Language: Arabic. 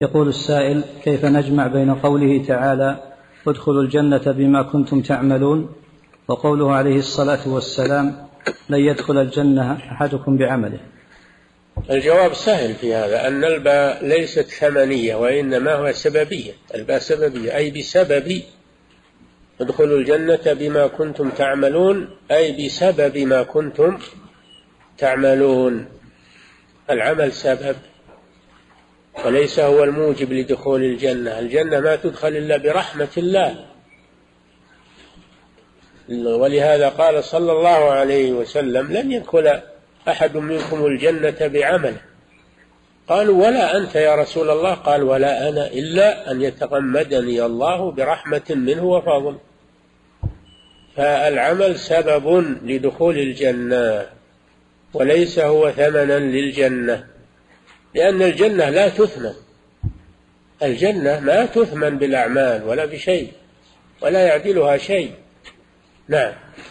يقول السائل: كيف نجمع بين قوله تعالى ادخلوا الجنة بما كنتم تعملون وقوله عليه الصلاة والسلام لن يدخل الجنة أحدكم بعمله؟ الجواب سهل في هذا، أن الباء ليست ثمنية وإنما هو سببية. الباء سببية أي بسبب ادخلوا الجنة بما كنتم تعملون، أي بسبب ما كنتم تعملون. العمل سبب وليس هو الموجب لدخول الجنة. الجنة ما تدخل إلا برحمة الله، ولهذا قال صلى الله عليه وسلم لن يدخل أحد منكم الجنة بعمله. قالوا ولا أنت يا رسول الله؟ قال ولا أنا إلا أن يتغمدني الله برحمة منه وفضل. فالعمل سبب لدخول الجنة وليس هو ثمنا للجنة، لأن الجنة لا تثمن. الجنة ما تثمن بالأعمال ولا بشيء، ولا يعدلها شيء. نعم.